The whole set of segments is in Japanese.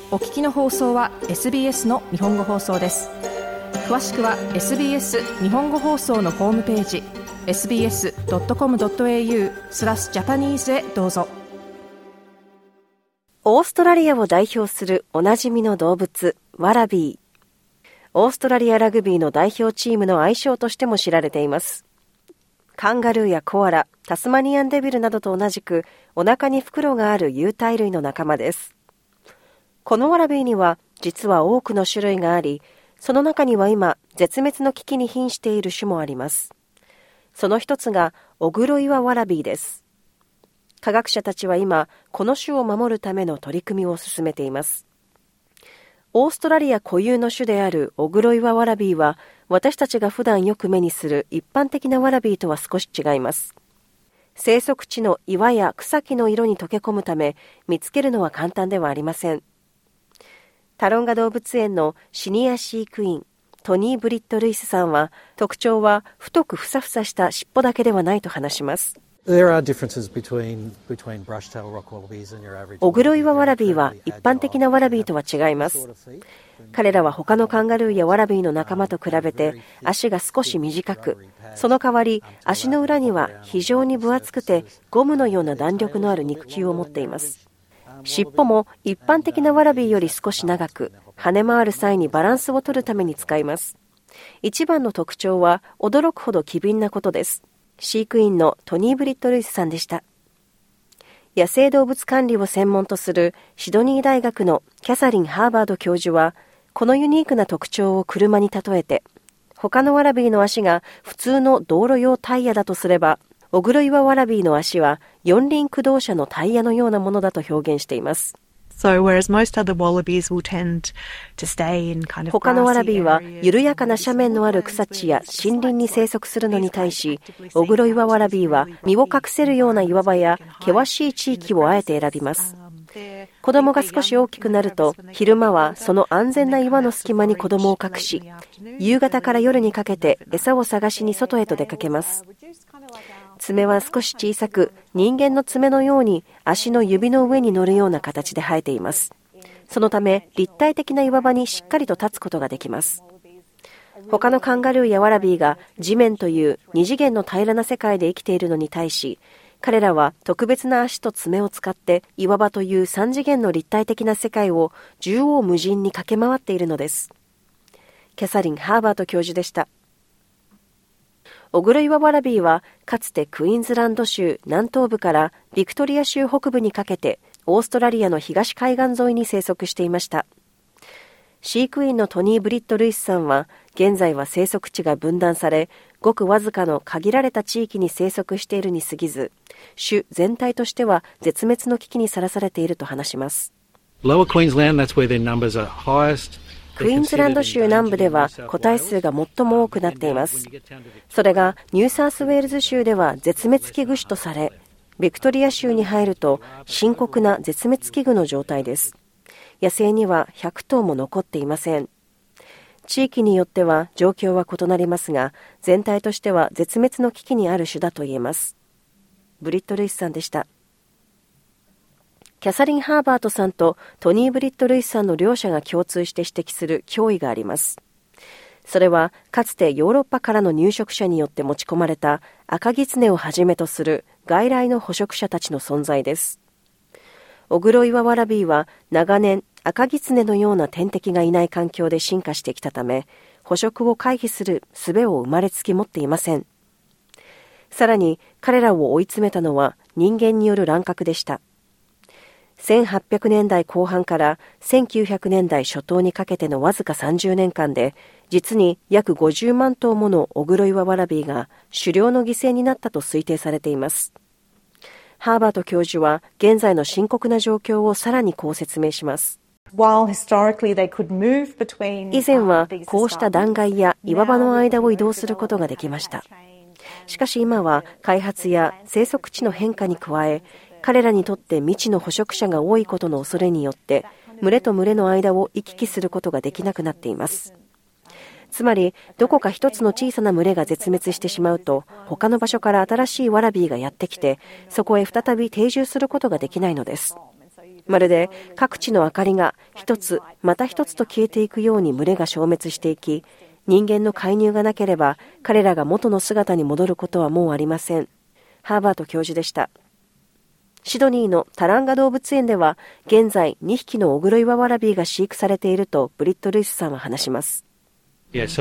お聞きの放送は SBS の日本語放送です。詳しくは SBS 日本語放送のホームページ sbs.com.au/Japanese へどうぞ。 オーストラリアを代表するおなじみの動物ワラビー。オーストラリアラグビーの代表チームの愛称としても知られています。カンガルーやコアラ、タスマニアンデビルなどと同じくお腹に袋がある有袋類の仲間です。このワラビーには実は多くの種類があり、その中には今絶滅の危機に瀕している種もあります。その一つがオグロイワワラビーです。科学者たちは今この種を守るための取り組みを進めています。オーストラリア固有の種であるオグロイワワラビーは、私たちが普段よく目にする一般的なワラビーとは少し違います。生息地の岩や草木の色に溶け込むため、見つけるのは簡単ではありません。タロンガ動物園のシニア飼育員、トニー・ブリット・ルイスさんは、特徴は太くふさふさした尻尾だけではないと話します。オグロイワワラビーは一般的なワラビーとは違います。彼らは他のカンガルーやワラビーの仲間と比べて足が少し短く、その代わり足の裏には非常に分厚くてゴムのような弾力のある肉球を持っています。尻尾も一般的なワラビーより少し長く、跳ね回る際にバランスを取るために使います。一番の特徴は驚くほど機敏なことです。飼育員のトニー・ブリット・ルイスさんでした。野生動物管理を専門とするシドニー大学のキャサリン・ハーバード教授は、このユニークな特徴を車に例えて、他のワラビーの足が普通の道路用タイヤだとすれば、オグロイワワラビーの足は四輪駆動車のタイヤのようなものだと表現しています。 他のワラビーは緩やかな斜面のある草地や森林に生息するのに対し、オグロイワワラビーは身を隠せるような岩場や険しい地域をあえて選びます。子供が少し大きくなると、昼間はその安全な岩の隙間に子供を隠し、夕方から夜にかけて餌を探しに外へと出かけます。爪は少し小さく、人間の爪のように足の指の上に乗るような形で生えています。そのため立体的な岩場にしっかりと立つことができます。他のカンガルーやワラビーが地面という二次元の平らな世界で生きているのに対し、彼らは特別な足と爪を使って岩場という三次元の立体的な世界を縦横無尽に駆け回っているのです。キャサリン・ハーバート教授でした。オグロイワワラビーはかつてクイーンズランド州南東部からビクトリア州北部にかけてオーストラリアの東海岸沿いに生息していました。飼育員のトニー・ブリット・ルイスさんは、現在は生息地が分断され、ごくわずかの限られた地域に生息しているに過ぎず、種全体としては絶滅の危機にさらされていると話します。クイーンズランド州南部では個体数が最も多くなっています。それがニューサウスウェールズ州では絶滅危惧種とされ、ビクトリア州に入ると深刻な絶滅危惧の状態です。野生には100頭も残っていません。地域によっては状況は異なりますが、全体としては絶滅の危機にある種だと言えます。ブリット・ルイスさんでした。キャサリン・ハーバートさんとトニー・ブリット・ルイスさんの両者が共通して指摘する脅威があります。それはかつてヨーロッパからの入植者によって持ち込まれた赤ギツネをはじめとする外来の捕食者たちの存在です。オグロイワワラビーは長年赤ギツネのような天敵がいない環境で進化してきたため、捕食を回避する術を生まれつき持っていません。さらに彼らを追い詰めたのは人間による乱獲でした。1800年代後半から1900年代初頭にかけてのわずか30年間で、実に約50万頭ものオグロイワワラビーが狩猟の犠牲になったと推定されています。ハーバート教授は現在の深刻な状況をさらにこう説明します。以前はこうした断崖や岩場の間を移動することができました。しかし今は開発や生息地の変化に加え、彼らにとって未知の捕食者が多いことの恐れによって、群れと群れの間を行き来することができなくなっています。つまり、どこか一つの小さな群れが絶滅してしまうと、他の場所から新しいワラビーがやってきて、そこへ再び定住することができないのです。 まるで各地の明かりが一つまた一つと消えていくように群れが消滅していき、人間の介入がなければ彼らが元の姿に戻ることはもうありません。ハーバート教授でした。シドニーのタランガ動物園では現在2匹のオグロイワワラビーが飼育されているとブリット・ルイスさんは話します。タラ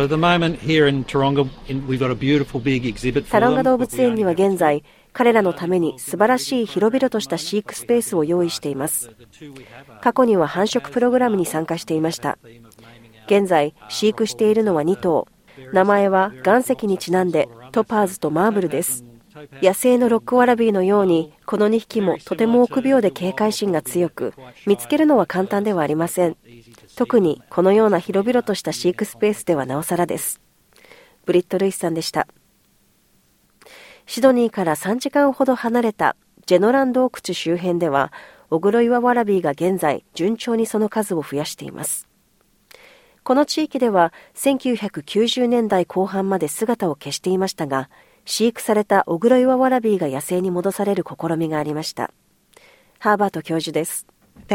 ンガ動物園には現在彼らのために素晴らしい広々とした飼育スペースを用意しています。過去には繁殖プログラムに参加していました。現在飼育しているのは2頭。名前は岩石にちなんでトパーズとマーブルです。野生のロックワラビーのようにこの2匹もとても臆病で警戒心が強く、見つけるのは簡単ではありません。特にこのような広々とした飼育スペースではなおさらです。ブリット・ルイスさんでした。シドニーから3時間ほど離れたジェノランド奥地周辺ではオグロイワワラビーが現在順調にその数を増やしています。この地域では1990年代後半まで姿を消していましたが、飼育されたオグロイワワラビーが野生に戻される試みがありました。ハーバート教授です。こ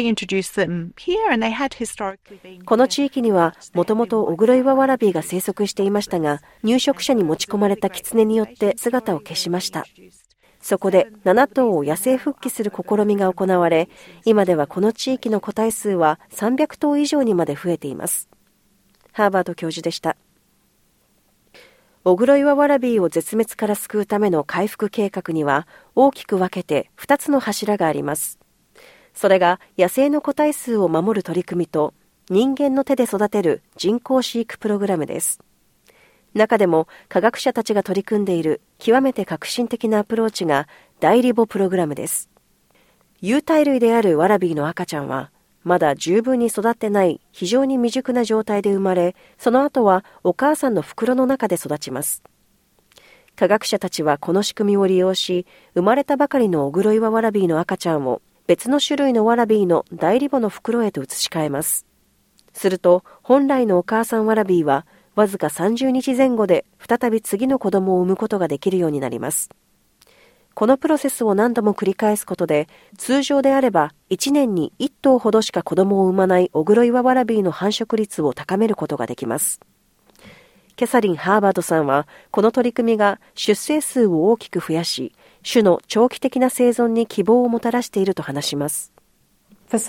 の地域にはもともとオグロイワワラビーが生息していましたが、入植者に持ち込まれたキツネによって姿を消しました。そこで7頭を野生復帰する試みが行われ、今ではこの地域の個体数は300頭以上にまで増えています。ハーバート教授でした。オグロイワワラビーを絶滅から救うための回復計画には大きく分けて2つの柱があります。それが野生の個体数を守る取り組みと人間の手で育てる人工飼育プログラムです。中でも科学者たちが取り組んでいる極めて革新的なアプローチが代理母プログラムです。有袋類であるワラビーの赤ちゃんはまだ十分に育ってない非常に未熟な状態で生まれ、その後はお母さんの袋の中で育ちます。科学者たちはこの仕組みを利用し、生まれたばかりのオグロイワワラビーの赤ちゃんを別の種類のワラビーの代理母の袋へと移し替えます。すると本来のお母さんワラビーはわずか30日前後で再び次の子供を産むことができるようになります。このプロセスを何度も繰り返すことで、通常であれば1年に1頭ほどしか子供を産まないオグロイワワラビーの繁殖率を高めることができます。キャサリン・ハーバートさんは、この取り組みが出生数を大きく増やし、種の長期的な生存に希望をもたらしていると話します。一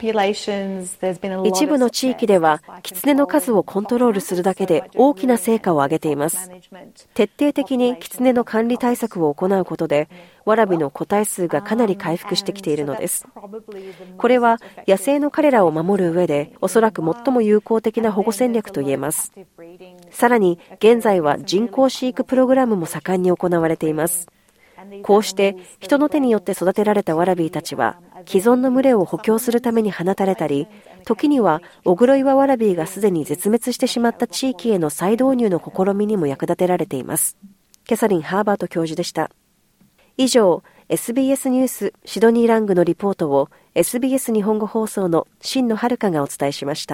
部の地域ではキツネの数をコントロールするだけで大きな成果を上げています。徹底的にキツネの管理対策を行うことでワラビの個体数がかなり回復してきているのです。これは野生の彼らを守る上でおそらく最も有効的な保護戦略と言えます。さらに現在は人工飼育プログラムも盛んに行われています。こうして人の手によって育てられたワラビーたちは既存の群れを補強するために放たれたり、時にはオグロイワワラビーがすでに絶滅してしまった地域への再導入の試みにも役立てられています。キャサリン・ハーバート教授でした。以上、SBS ニュースシドニーラングのリポートを SBS 日本語放送の新野遥がお伝えしました。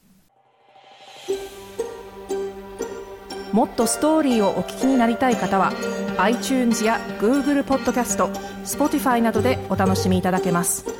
もっとストーリーをお聞きになりたい方は iTunes や Google ポッドキャスト、Spotify などでお楽しみいただけます。